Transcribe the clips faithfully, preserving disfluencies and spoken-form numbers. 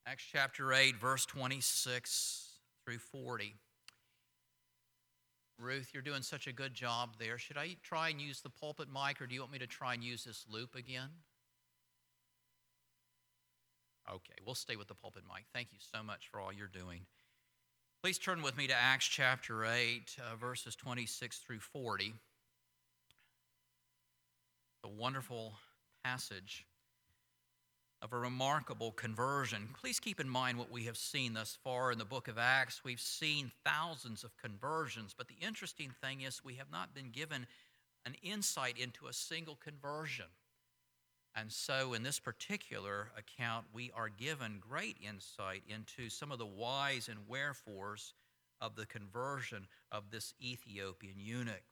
Acts chapter eight, verse twenty-six through forty. Ruth, you're doing such a good job there. Should I try and use the pulpit mic, or do you want me to try and use this loop again? Okay, we'll stay with the pulpit mic. Thank you so much for all you're doing. Please turn with me to Acts chapter eight, uh, verses twenty-six through forty. A wonderful passage of a remarkable conversion. Please keep in mind what we have seen thus far in the book of Acts. We've seen thousands of conversions, but the interesting thing is we have not been given an insight into a single conversion. And so in this particular account, we are given great insight into some of the whys and wherefores of the conversion of this Ethiopian eunuch.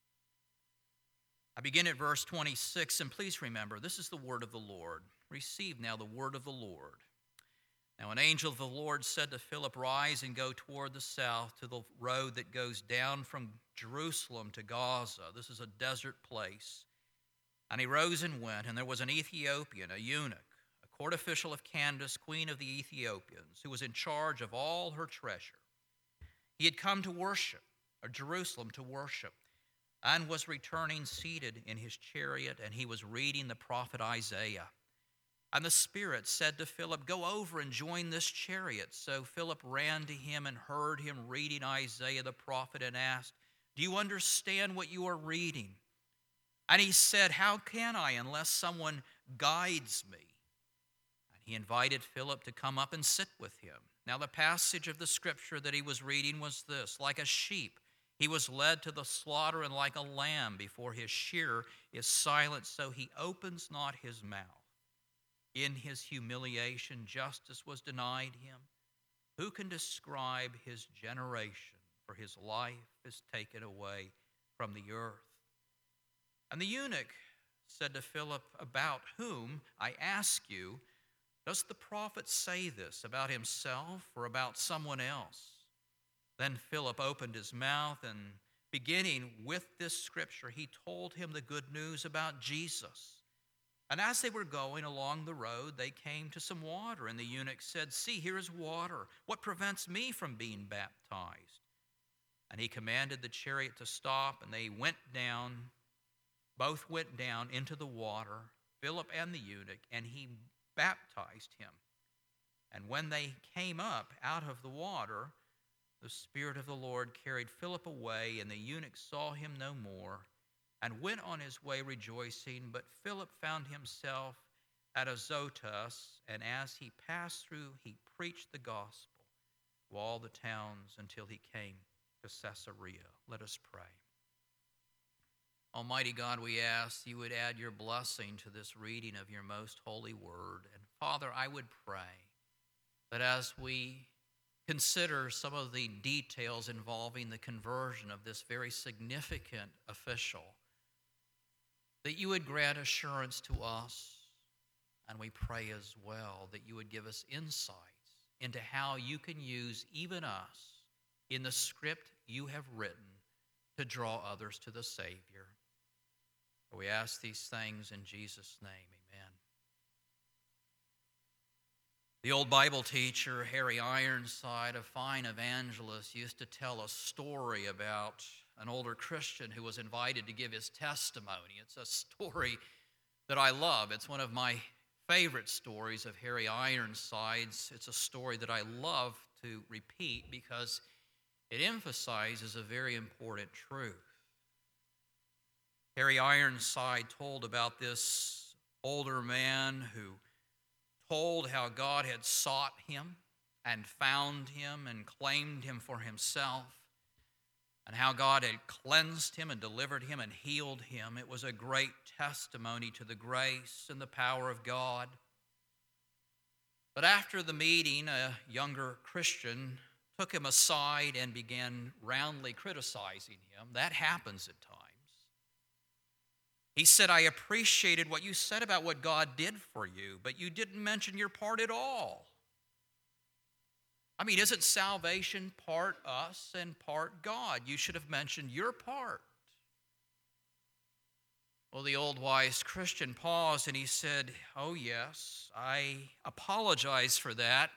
I begin at verse twenty-six, and please remember, this is the word of the Lord. Receive now the word of the Lord. Now an angel of the Lord said to Philip, "Rise and go toward the south to the road that goes down from Jerusalem to Gaza." This is a desert place. And he rose and went, and there was an Ethiopian, a eunuch, a court official of Candace, queen of the Ethiopians, who was in charge of all her treasure. He had come to worship, or Jerusalem to worship, and was returning seated in his chariot, and he was reading the prophet Isaiah. And the Spirit said to Philip, "Go over and join this chariot." So Philip ran to him and heard him reading Isaiah the prophet and asked, "Do you understand what you are reading?" And he said, "How can I unless someone guides me?" And he invited Philip to come up and sit with him. Now the passage of the scripture that he was reading was this: "Like a sheep he was led to the slaughter, and like a lamb before his shearer is silent, so he opens not his mouth. In his humiliation justice was denied him. Who can describe his generation? For his life is taken away from the earth." And the eunuch said to Philip, "About whom, I ask you, does the prophet say this, about himself or about someone else?" Then Philip opened his mouth, and beginning with this scripture, he told him the good news about Jesus. And as they were going along the road, they came to some water, and the eunuch said, "See, here is water. What prevents me from being baptized?" And he commanded the chariot to stop, and they went down, both went down into the water, Philip and the eunuch, and he baptized him. And when they came up out of the water, the Spirit of the Lord carried Philip away, and the eunuch saw him no more, and went on his way rejoicing. But Philip found himself at Azotus, and as he passed through, he preached the gospel to all the towns until he came to Caesarea. Let us pray. Almighty God, we ask you would add your blessing to this reading of your most holy word. And Father, I would pray that as we consider some of the details involving the conversion of this very significant official, that you would grant assurance to us, and we pray as well that you would give us insights into how you can use even us in the script you have written to draw others to the Savior. We ask these things in Jesus' name, amen. The old Bible teacher, Harry Ironside, a fine evangelist, used to tell a story about an older Christian who was invited to give his testimony. It's a story that I love. It's one of my favorite stories of Harry Ironside's. It's a story that I love to repeat because it emphasizes a very important truth. Harry Ironside told about this older man who told how God had sought him and found him and claimed him for himself, and how God had cleansed him and delivered him and healed him. It was a great testimony to the grace and the power of God. But after the meeting, a younger Christian took him aside and began roundly criticizing him. That happens at times. He said, "I appreciated what you said about what God did for you, but you didn't mention your part at all. I mean, isn't salvation part us and part God? You should have mentioned your part." Well, the old wise Christian paused and he said, "Oh, yes, I apologize for that.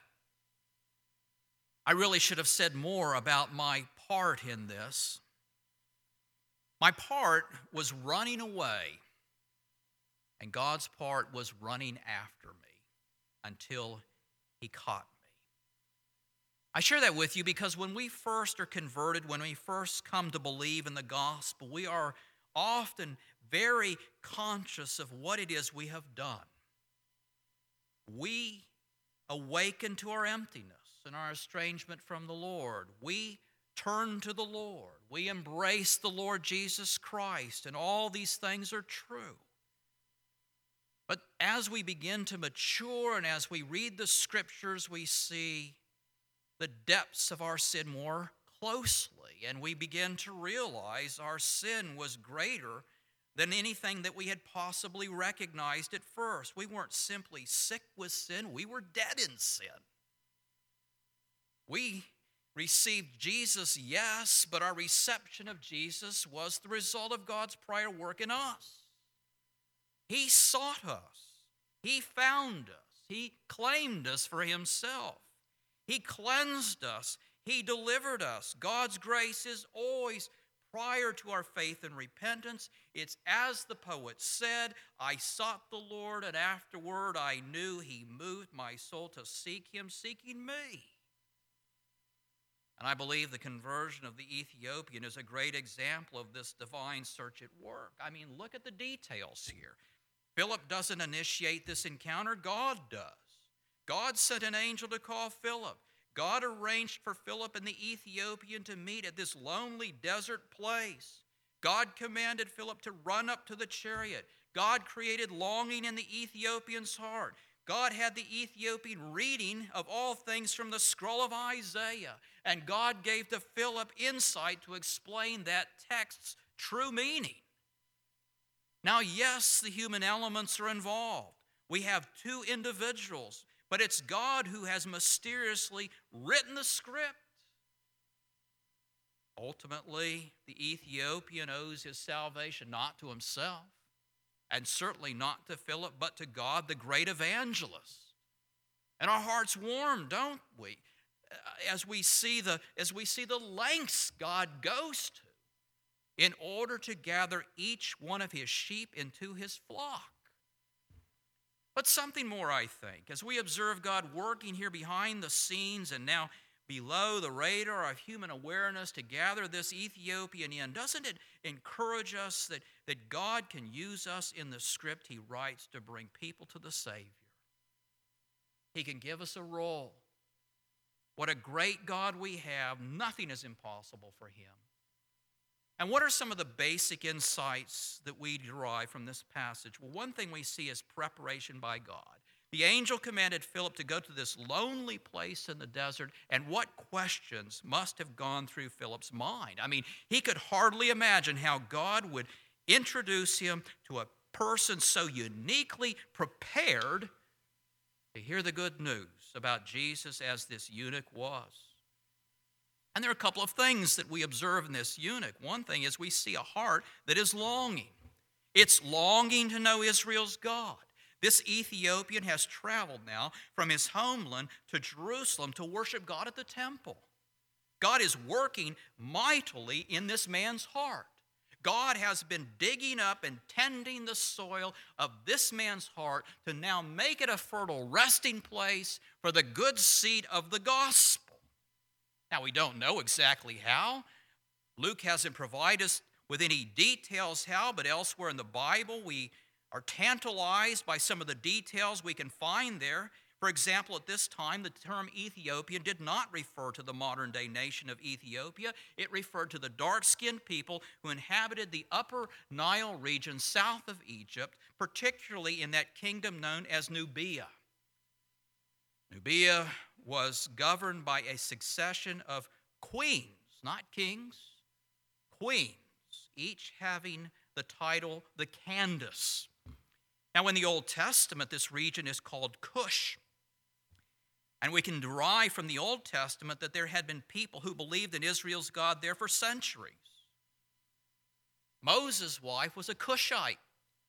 I really should have said more about my part in this. My part was running away, and God's part was running after me until he caught me." I share that with you because when we first are converted, when we first come to believe in the gospel, we are often very conscious of what it is we have done. We awaken to our emptiness and our estrangement from the Lord. We turn to the Lord. We embrace the Lord Jesus Christ, and all these things are true. But as we begin to mature and as we read the Scriptures, we see the depths of our sin more closely, and we begin to realize our sin was greater than anything that we had possibly recognized at first. We weren't simply sick with sin, we were dead in sin. We received Jesus, yes, but our reception of Jesus was the result of God's prior work in us. He sought us. He found us. He claimed us for himself. He cleansed us. He delivered us. God's grace is always prior to our faith and repentance. It's as the poet said, "I sought the Lord, and afterward I knew he moved my soul to seek him, seeking me." And I believe the conversion of the Ethiopian is a great example of this divine search at work. I mean, look at the details here. Philip doesn't initiate this encounter, God does. God sent an angel to call Philip. God arranged for Philip and the Ethiopian to meet at this lonely desert place. God commanded Philip to run up to the chariot. God created longing in the Ethiopian's heart. God had the Ethiopian reading, of all things, from the scroll of Isaiah. And God gave to Philip insight to explain that text's true meaning. Now, yes, the human elements are involved. We have two individuals, but it's God who has mysteriously written the script. Ultimately, the Ethiopian owes his salvation not to himself, and certainly not to Philip, but to God, the great evangelist. And our hearts warm, don't we, as we see the, as we see the lengths God goes to in order to gather each one of his sheep into his flock. But something more, I think, as we observe God working here behind the scenes and now below the radar of human awareness to gather this Ethiopian in, doesn't it encourage us that, that God can use us in the script he writes to bring people to the Savior? He can give us a role. What a great God we have. Nothing is impossible for him. And what are some of the basic insights that we derive from this passage? Well, one thing we see is preparation by God. The angel commanded Philip to go to this lonely place in the desert, and what questions must have gone through Philip's mind? I mean, he could hardly imagine how God would introduce him to a person so uniquely prepared to hear the good news about Jesus as this eunuch was. And there are a couple of things that we observe in this eunuch. One thing is we see a heart that is longing. It's longing to know Israel's God. This Ethiopian has traveled now from his homeland to Jerusalem to worship God at the temple. God is working mightily in this man's heart. God has been digging up and tending the soil of this man's heart to now make it a fertile resting place for the good seed of the gospel. Now, we don't know exactly how. Luke hasn't provided us with any details how, but elsewhere in the Bible, we are tantalized by some of the details we can find there. For example, at this time, the term Ethiopian did not refer to the modern-day nation of Ethiopia. It referred to the dark-skinned people who inhabited the upper Nile region south of Egypt, particularly in that kingdom known as Nubia. Nubia was governed by a succession of queens, not kings, queens, each having the title the Candace. Now, in the Old Testament, this region is called Cush. And we can derive from the Old Testament that there had been people who believed in Israel's God there for centuries. Moses' wife was a Cushite.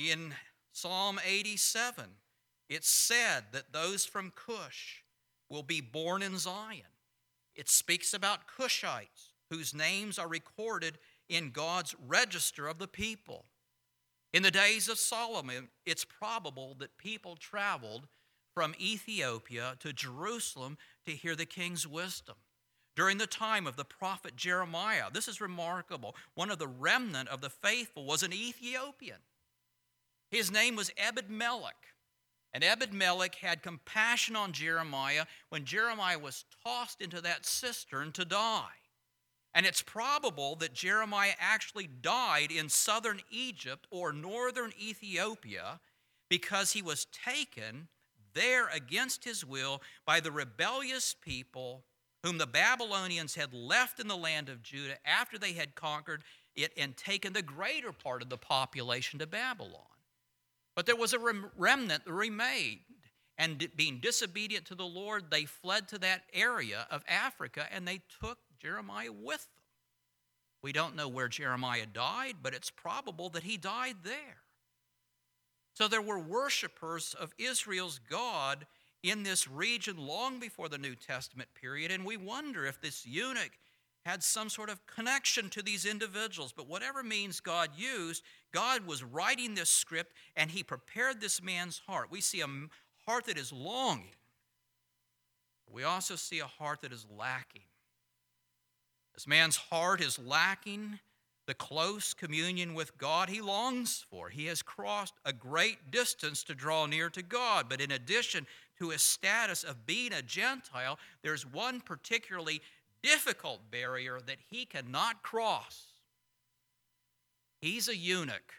In Psalm eighty-seven, it's said that those from Cush will be born in Zion. It speaks about Cushites, whose names are recorded in God's register of the people. In the days of Solomon, it's probable that people traveled from Ethiopia to Jerusalem to hear the king's wisdom. During the time of the prophet Jeremiah, this is remarkable, one of the remnant of the faithful was an Ethiopian. His name was Ebed-Melech. And Ebed-Melech had compassion on Jeremiah when Jeremiah was tossed into that cistern to die. And it's probable that Jeremiah actually died in southern Egypt or northern Ethiopia because he was taken there against his will by the rebellious people whom the Babylonians had left in the land of Judah after they had conquered it and taken the greater part of the population to Babylon. But there was a remnant that remained, and being disobedient to the Lord, they fled to that area of Africa, and they took Jeremiah with them. We don't know where Jeremiah died, but it's probable that he died there. So there were worshipers of Israel's God in this region long before the New Testament period, and we wonder if this eunuch had some sort of connection to these individuals. But whatever means God used, God was writing this script, and he prepared this man's heart. We see a heart that is longing. We also see a heart that is lacking. This man's heart is lacking the close communion with God he longs for. He has crossed a great distance to draw near to God, but in addition to his status of being a Gentile, there's one particularly difficult barrier that he cannot cross. He's a eunuch.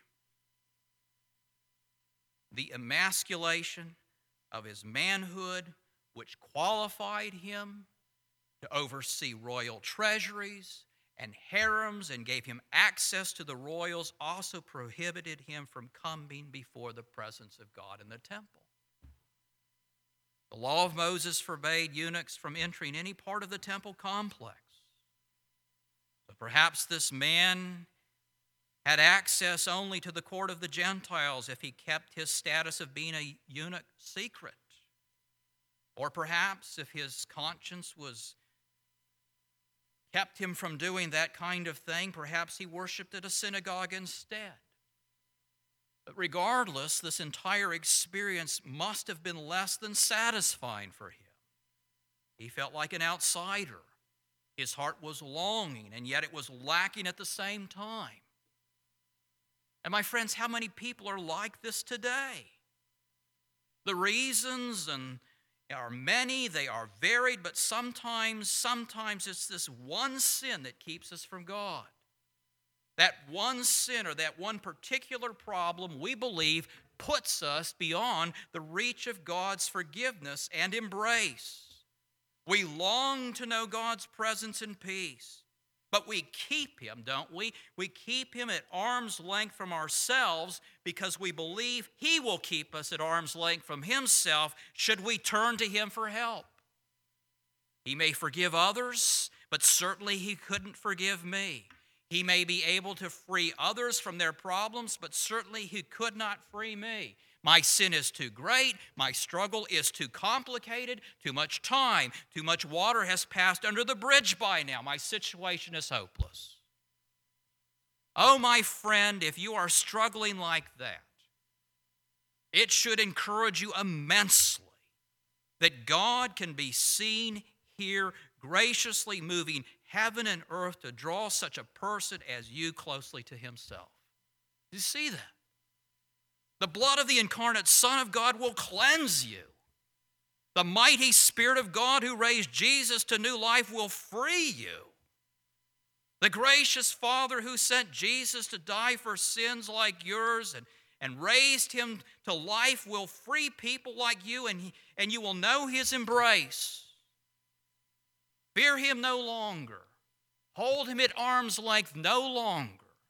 The emasculation of his manhood, which qualified him to oversee royal treasuries and harems and gave him access to the royals, also prohibited him from coming before the presence of God in the temple. The law of Moses forbade eunuchs from entering any part of the temple complex. But perhaps this man had access only to the court of the Gentiles if he kept his status of being a eunuch secret. Or perhaps if his conscience was kept him from doing that kind of thing, perhaps he worshiped at a synagogue instead. But regardless, this entire experience must have been less than satisfying for him. He felt like an outsider. His heart was longing, and yet it was lacking at the same time. And my friends, how many people are like this today? The reasons and are many, they are varied, but sometimes, sometimes it's this one sin that keeps us from God. That one sin or that one particular problem, we believe, puts us beyond the reach of God's forgiveness and embrace. We long to know God's presence and peace, but we keep him, don't we? We keep him at arm's length from ourselves because we believe he will keep us at arm's length from himself should we turn to him for help. He may forgive others, but certainly he couldn't forgive me. He may be able to free others from their problems, but certainly he could not free me. My sin is too great. My struggle is too complicated. Too much time. Too much water has passed under the bridge by now. My situation is hopeless. Oh, my friend, if you are struggling like that, it should encourage you immensely that God can be seen here graciously moving heaven and earth to draw such a person as you closely to himself. Do you see that? The blood of the incarnate Son of God will cleanse you. The mighty Spirit of God who raised Jesus to new life will free you. The gracious Father who sent Jesus to die for sins like yours and, and raised him to life will free people like you, and, he, and you will know his embrace. Fear him no longer. Hold him at arm's length no longer.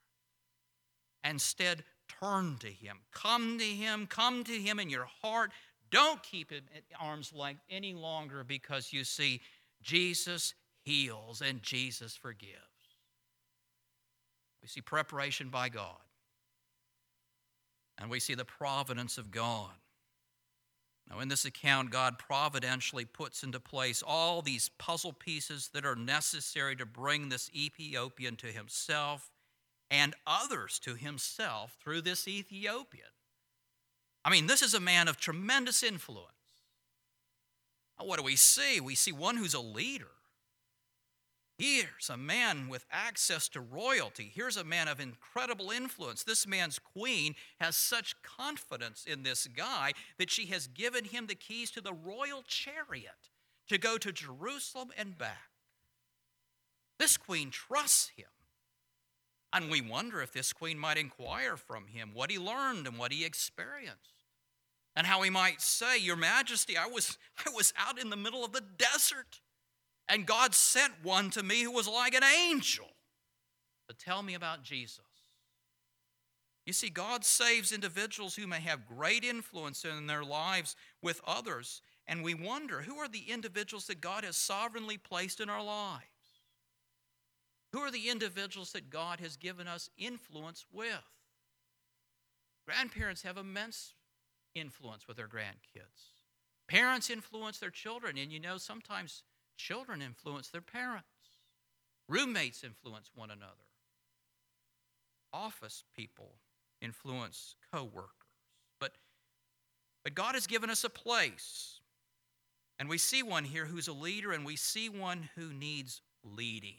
Instead, turn to him. Come to him. Come to him in your heart. Don't keep him at arm's length any longer because you see, Jesus heals and Jesus forgives. We see preparation by God. And we see the providence of God. Now, in this account, God providentially puts into place all these puzzle pieces that are necessary to bring this Ethiopian to himself and others to himself through this Ethiopian. I mean, this is a man of tremendous influence. Now, what do we see? We see one who's a leader. Here's a man with access to royalty. Here's a man of incredible influence. This man's queen has such confidence in this guy that she has given him the keys to the royal chariot to go to Jerusalem and back. This queen trusts him. And we wonder if this queen might inquire from him what he learned and what he experienced. And how he might say, "Your Majesty, I was, I was out in the middle of the desert, and God sent one to me who was like an angel. But tell me about Jesus." You see, God saves individuals who may have great influence in their lives with others. And we wonder, who are the individuals that God has sovereignly placed in our lives? Who are the individuals that God has given us influence with? Grandparents have immense influence with their grandkids. Parents influence their children, and you know, sometimes children influence their parents. Roommates influence one another. Office people influence co-workers. But, but God has given us a place. And we see one here who's a leader, and we see one who needs leading.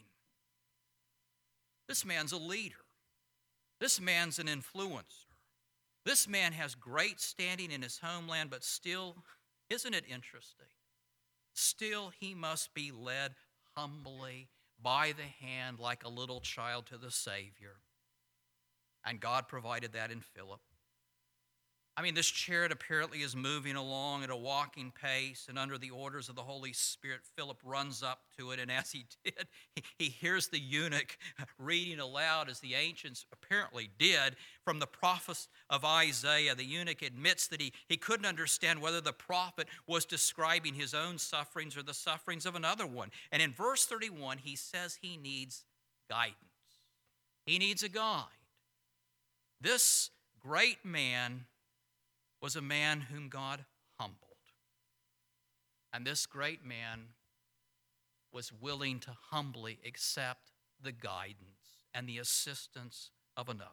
This man's a leader. This man's an influencer. This man has great standing in his homeland, but still, isn't it interesting? Still, he must be led humbly by the hand like a little child to the Savior. And God provided that in Philip. I mean, this chariot apparently is moving along at a walking pace, and under the orders of the Holy Spirit, Philip runs up to it, and as he did, he, he hears the eunuch reading aloud, as the ancients apparently did, from the prophets of Isaiah. The eunuch admits that he, he couldn't understand whether the prophet was describing his own sufferings or the sufferings of another one. And in verse thirty-one, he says he needs guidance. He needs a guide. This great man was a man whom God humbled. And this great man was willing to humbly accept the guidance and the assistance of another.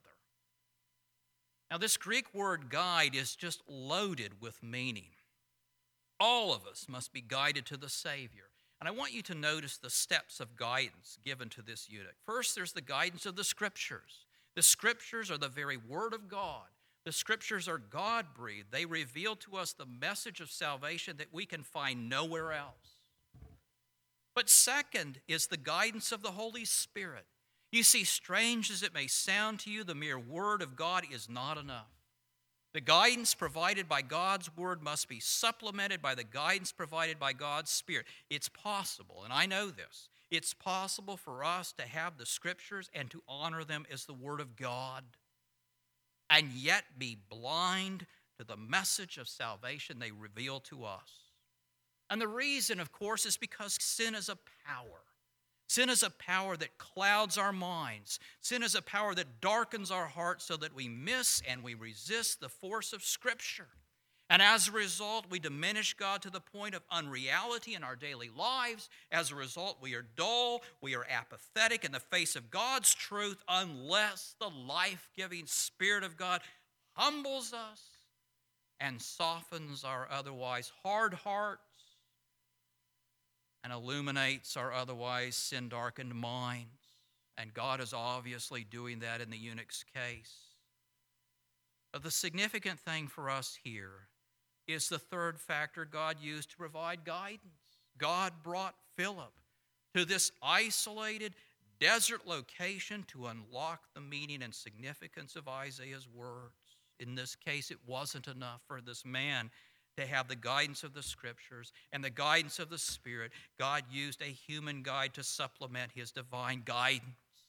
Now, this Greek word guide is just loaded with meaning. All of us must be guided to the Savior. And I want you to notice the steps of guidance given to this eunuch. First, there's the guidance of the Scriptures. The Scriptures are the very Word of God. The Scriptures are God-breathed. They reveal to us the message of salvation that we can find nowhere else. But second is the guidance of the Holy Spirit. You see, strange as it may sound to you, the mere Word of God is not enough. The guidance provided by God's Word must be supplemented by the guidance provided by God's Spirit. It's possible, and I know this, it's possible for us to have the Scriptures and to honor them as the Word of God, and yet be blind to the message of salvation they reveal to us. And the reason, of course, is because sin is a power. Sin is a power that clouds our minds. Sin is a power that darkens our hearts so that we miss and we resist the force of Scripture. And as a result, we diminish God to the point of unreality in our daily lives. As a result, we are dull, we are apathetic in the face of God's truth unless the life-giving Spirit of God humbles us and softens our otherwise hard hearts and illuminates our otherwise sin-darkened minds. And God is obviously doing that in the eunuch's case. But the significant thing for us here is the third factor God used to provide guidance. God brought Philip to this isolated desert location to unlock the meaning and significance of Isaiah's words. In this case, it wasn't enough for this man to have the guidance of the Scriptures and the guidance of the Spirit. God used a human guide to supplement his divine guidance.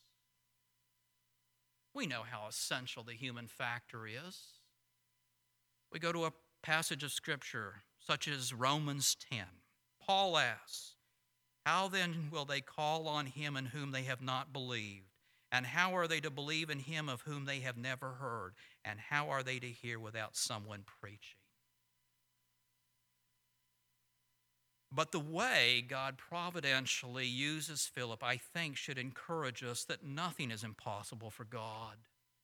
We know how essential the human factor is. We go to a passage of Scripture such as Romans ten. Paul asks, "How then will they call on him in whom they have not believed? And how are they to believe in him of whom they have never heard? And how are they to hear without someone preaching? But the way God providentially uses Philip, I think, should encourage us that nothing is impossible for God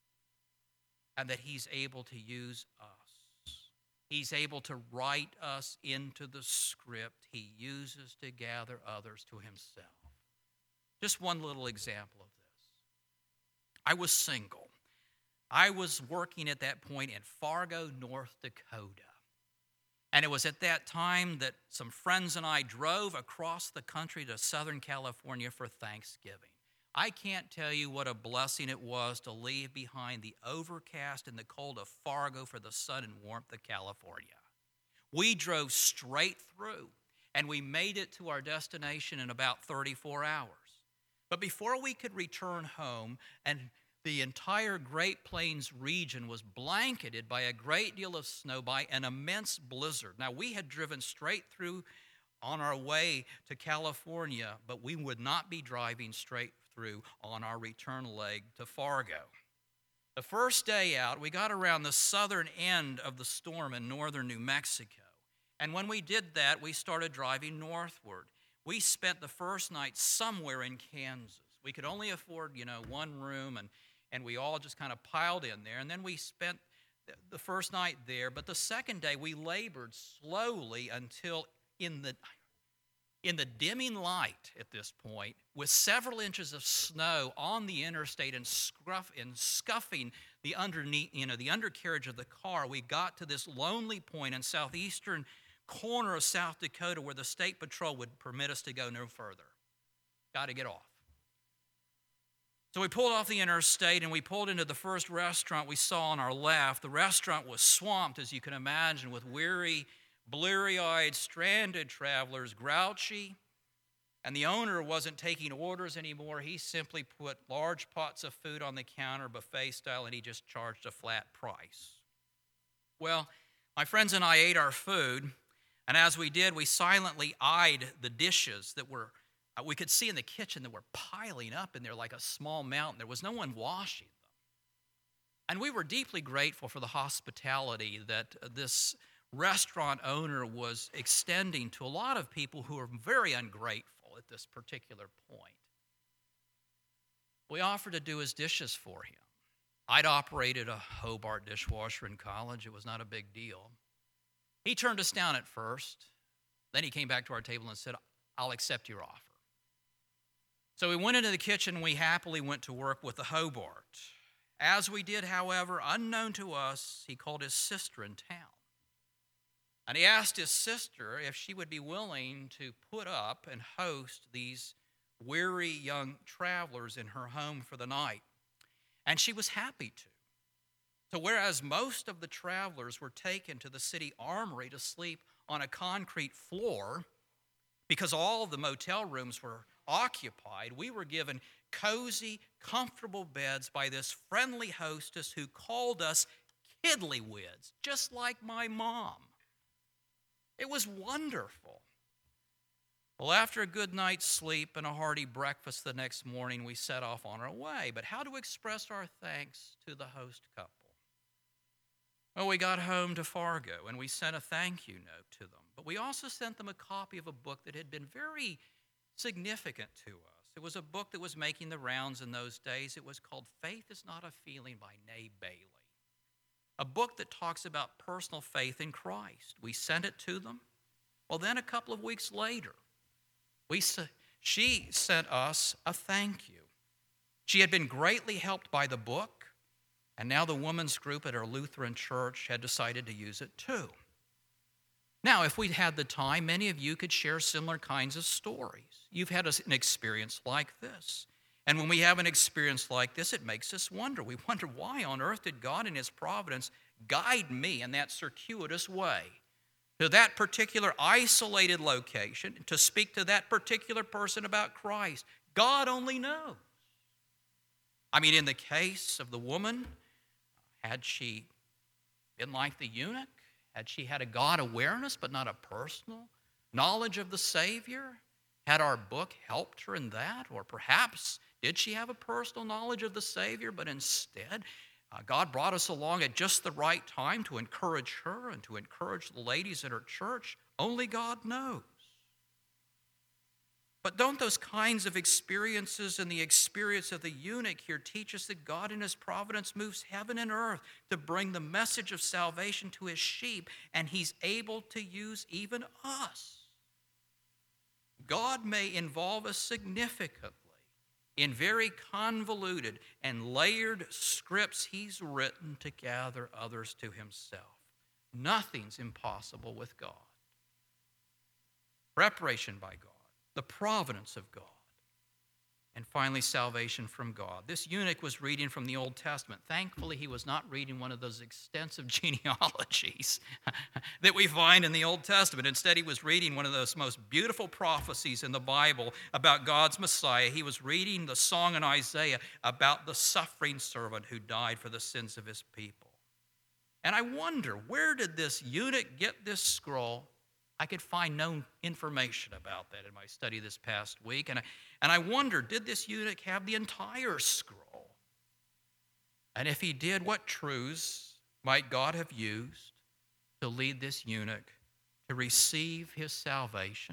and that he's able to use us. He's able to write us into the script he uses to gather others to himself. Just one little example of this. I was single. I was working at that point in Fargo, North Dakota. And it was at that time that some friends and I drove across the country to Southern California for Thanksgiving. I can't tell you what a blessing it was to leave behind the overcast and the cold of Fargo for the sun and warmth of California. We drove straight through, and we made it to our destination in about thirty-four hours. But before we could return home, and the entire Great Plains region was blanketed by a great deal of snow, by an immense blizzard. Now, we had driven straight through on our way to California, but we would not be driving straight through on our return leg to Fargo. The first day out, we got around the southern end of the storm in northern New Mexico. And when we did that, we started driving northward. We spent the first night somewhere in Kansas. We could only afford, you know, one room, and And we all just kind of piled in there. And then we spent the first night there. But the second day, we labored slowly until in the, in the dimming light at this point, with several inches of snow on the interstate and, scruff, and scuffing the, underneath, you know, the undercarriage of the car, we got to this lonely point in southeastern corner of South Dakota where the State Patrol would permit us to go no further. Got to get off. So we pulled off the interstate and we pulled into the first restaurant we saw on our left. The restaurant was swamped, as you can imagine, with weary, bleary-eyed, stranded travelers, grouchy. And the owner wasn't taking orders anymore. He simply put large pots of food on the counter, buffet style, and he just charged a flat price. Well, my friends and I ate our food, and as we did, we silently eyed the dishes that were we could see in the kitchen that were piling up in there like a small mountain. There was no one washing them. And we were deeply grateful for the hospitality that this restaurant owner was extending to a lot of people who were very ungrateful at this particular point. We offered to do his dishes for him. I'd operated a Hobart dishwasher in college. It was not a big deal. He turned us down at first. Then he came back to our table and said, "I'll accept your offer." So we went into the kitchen and we happily went to work with the Hobart. As we did, however, unknown to us, he called his sister in town. And he asked his sister if she would be willing to put up and host these weary young travelers in her home for the night. And she was happy to. So whereas most of the travelers were taken to the city armory to sleep on a concrete floor, because all of the motel rooms were occupied, we were given cozy, comfortable beds by this friendly hostess who called us kiddlywids, just like my mom. It was wonderful. Well, after a good night's sleep and a hearty breakfast the next morning, we set off on our way. But how to express our thanks to the host couple? Well, we got home to Fargo and we sent a thank you note to them. But we also sent them a copy of a book that had been very significant to us. It was a book that was making the rounds in those days. It was called Faith is Not a Feeling by Nae Bailey, a book that talks about personal faith in Christ. We sent it to them. Well, then a couple of weeks later, we she sent us a thank you. She had been greatly helped by the book, and now the women's group at our Lutheran church had decided to use it too. Now, if we'd had the time, many of you could share similar kinds of stories. You've had an experience like this. And when we have an experience like this, it makes us wonder. We wonder, why on earth did God in his providence guide me in that circuitous way to that particular isolated location to speak to that particular person about Christ? God only knows. I mean, in the case of the woman, had she been like the eunuch? Had she had a God awareness but not a personal knowledge of the Savior? Had our book helped her in that? Or perhaps Did she have a personal knowledge of the Savior? But instead, uh, God brought us along at just the right time to encourage her and to encourage the ladies at her church. Only God knows. But don't those kinds of experiences and the experience of the eunuch here teach us that God in his providence moves heaven and earth to bring the message of salvation to his sheep, and he's able to use even us? God may involve us significantly in very convoluted and layered scripts he's written to gather others to himself. Nothing's impossible with God. Preparation by God, the providence of God, and finally salvation from God. This eunuch was reading from the Old Testament. Thankfully, he was not reading one of those extensive genealogies that we find in the Old Testament. Instead, he was reading one of those most beautiful prophecies in the Bible about God's Messiah. He was reading the song in Isaiah about the suffering servant who died for the sins of his people. And I wonder, where did this eunuch get this scroll? I could find no information about that in my study this past week. And I, and I wonder, did this eunuch have the entire scroll? And if he did, what truths might God have used to lead this eunuch to receive his salvation?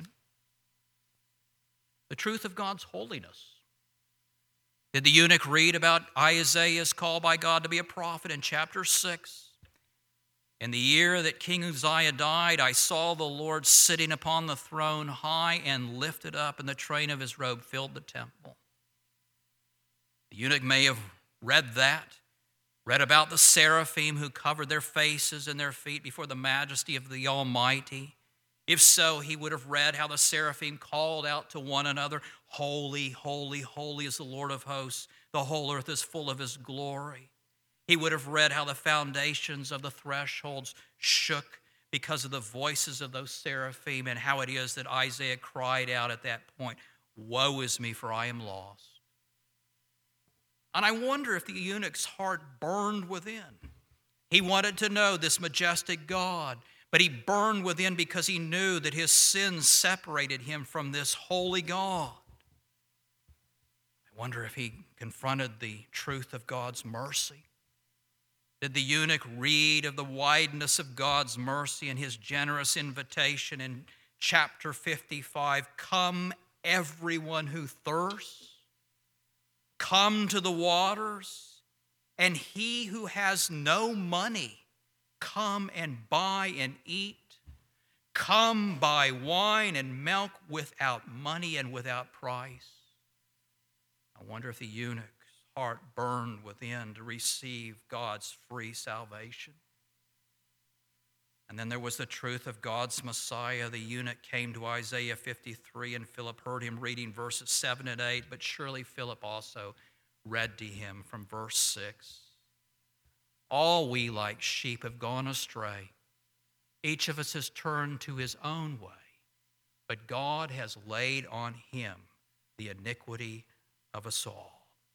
The truth of God's holiness. Did the eunuch read about Isaiah's call by God to be a prophet in chapter six? In the year that King Uzziah died, I saw the Lord sitting upon the throne, high and lifted up, and the train of his robe filled the temple. The eunuch may have read that, read about the seraphim who covered their faces and their feet before the majesty of the Almighty. If so, he would have read how the seraphim called out to one another, "Holy, holy, holy is the Lord of hosts. The whole earth is full of his glory." He would have read how the foundations of the thresholds shook because of the voices of those seraphim, and how it is that Isaiah cried out at that point, "Woe is me, for I am lost." And I wonder if the eunuch's heart burned within. He wanted to know this majestic God, but he burned within because he knew that his sins separated him from this holy God. I wonder if he confronted the truth of God's mercy. Did the eunuch read of the wideness of God's mercy and his generous invitation in chapter fifty-five? Come, everyone who thirsts, come to the waters, and he who has no money, come and buy and eat. Come buy wine and milk without money and without price. I wonder if the eunuch heart burned within to receive God's free salvation. And then there was the truth of God's Messiah. The eunuch came to Isaiah fifty-three, and Philip heard him reading verses seven and eight, but surely Philip also read to him from verse six. All we like sheep have gone astray. Each of us has turned to his own way, but God has laid on him the iniquity of us all.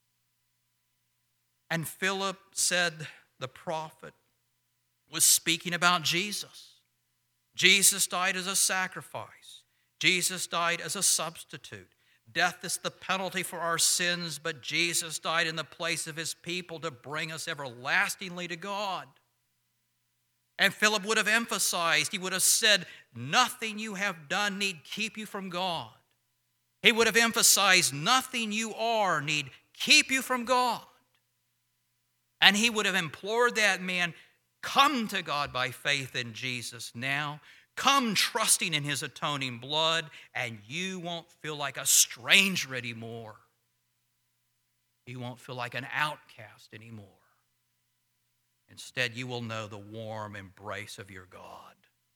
And Philip said the prophet was speaking about Jesus. Jesus died as a sacrifice. Jesus died as a substitute. Death is the penalty for our sins, but Jesus died in the place of his people to bring us everlastingly to God. And Philip would have emphasized, he would have said, nothing you have done need keep you from God. He would have emphasized, nothing you are need keep you from God. And he would have implored that man, come to God by faith in Jesus now. Come trusting in his atoning blood, and you won't feel like a stranger anymore. You won't feel like an outcast anymore. Instead, you will know the warm embrace of your God.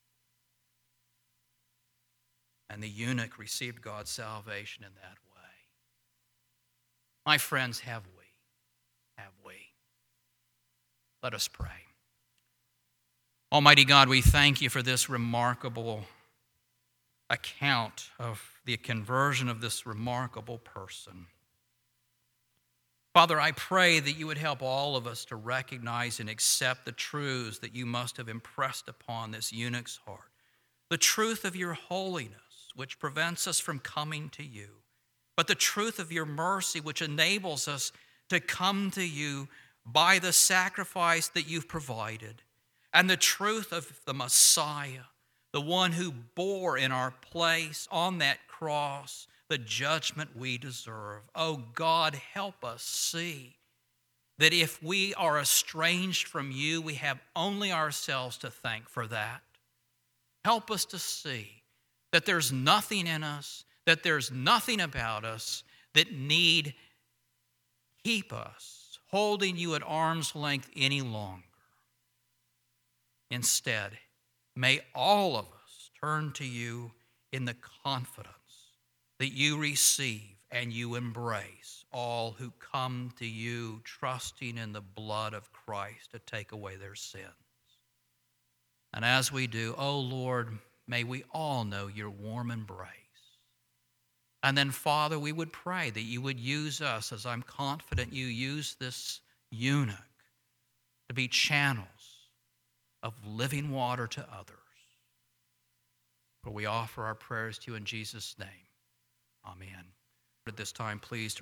And the eunuch received God's salvation in that way. My friends, have we? Have we? Let us pray. Almighty God, we thank you for this remarkable account of the conversion of this remarkable person. Father, I pray that you would help all of us to recognize and accept the truths that you must have impressed upon this eunuch's heart. The truth of your holiness, which prevents us from coming to you. but the truth of your mercy, which enables us to come to you by the sacrifice that you've provided, and the truth of the Messiah, the one who bore in our place on that cross the judgment we deserve. Oh God, help us see that if we are estranged from you, we have only ourselves to thank for that. Help us to see that there's nothing in us, that there's nothing about us that need keep us holding you at arm's length any longer. Instead, may all of us turn to you in the confidence that you receive and you embrace all who come to you trusting in the blood of Christ to take away their sins. And as we do, oh Lord, may we all know your warm embrace. And then, Father, we would pray that you would use us, as I'm confident you use this eunuch, to be channels of living water to others. For we offer our prayers to you in Jesus' name. Amen. At this time, please